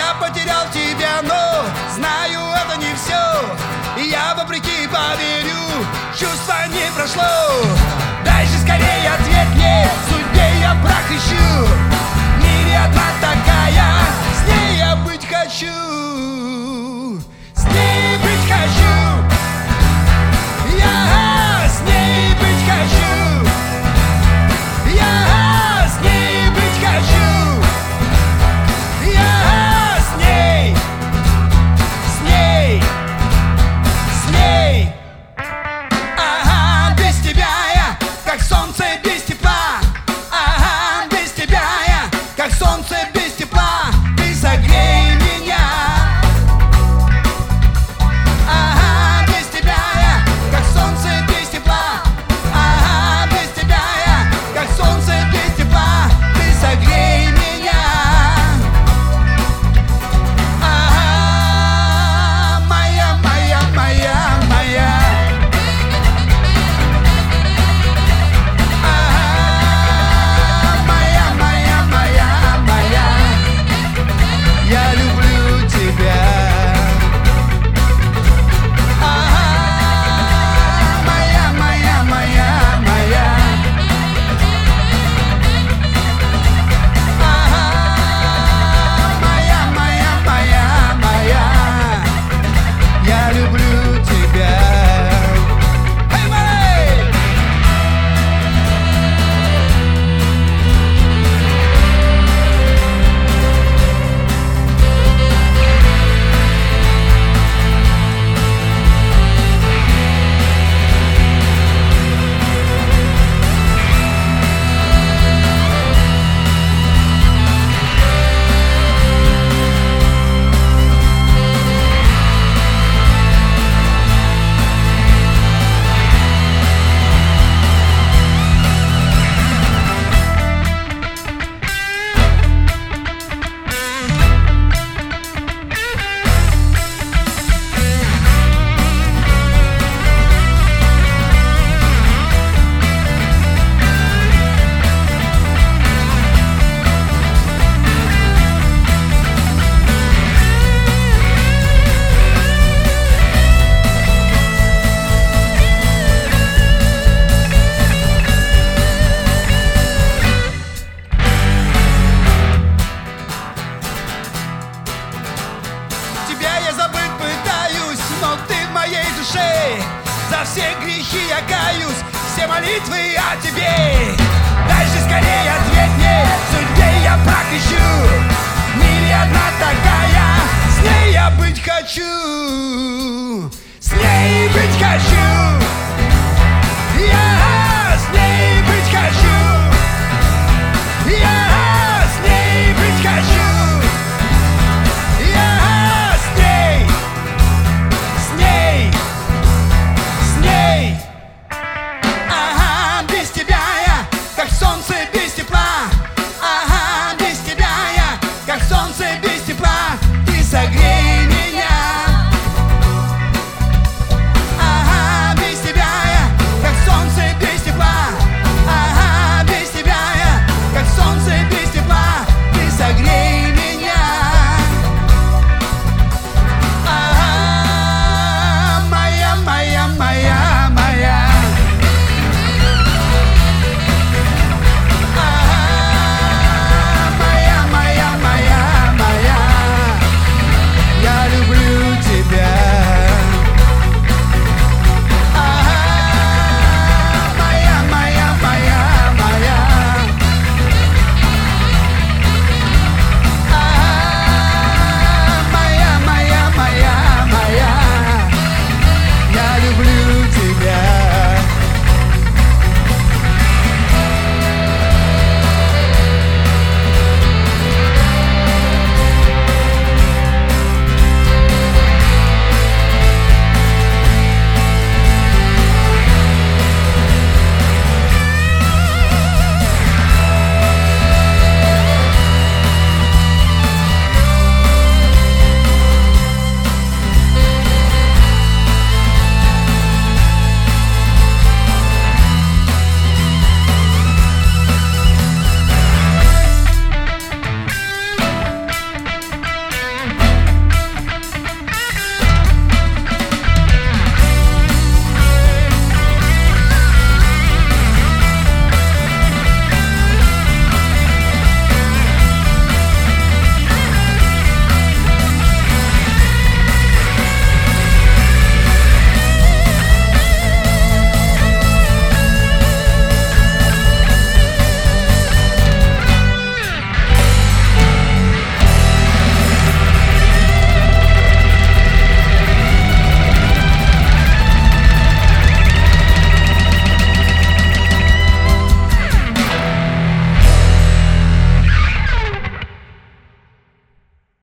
Я потерял тебя, но знаю, это не все. И я вопреки поверю, чувство не прошло. Дай же скорее ответ мне, в судьбе я прах ищу. В мире одна такая, с ней я быть хочу. С ней быть хочу. Я с ней быть хочу. Я с ней быть хочу. Я с ней. С ней. С ней. Ага, без тебя я как солнце без тепла. Ага, без тебя я как солнце без тепла. Ты согрей меня. Ага, без тебя я как солнце без тепла. Ага, без тебя я как солнце без тепла. Ты согрей меня. Ага, моя, моя, моя, моя. Ага, моя, моя, моя, моя. Я люблю тебя. Ага, моя, моя, моя, моя. Ага, моя, моя, моя, моя. Я люблю тебя. Hey, buddy! Тебя я забыть пытаюсь, но ты в моей душе. За все грехи я каюсь, все молитвы о тебе. Дай же скорее ответ мне, в судьбе я прах ищу. В мире одна такая, с ней я быть хочу. С ней быть хочу.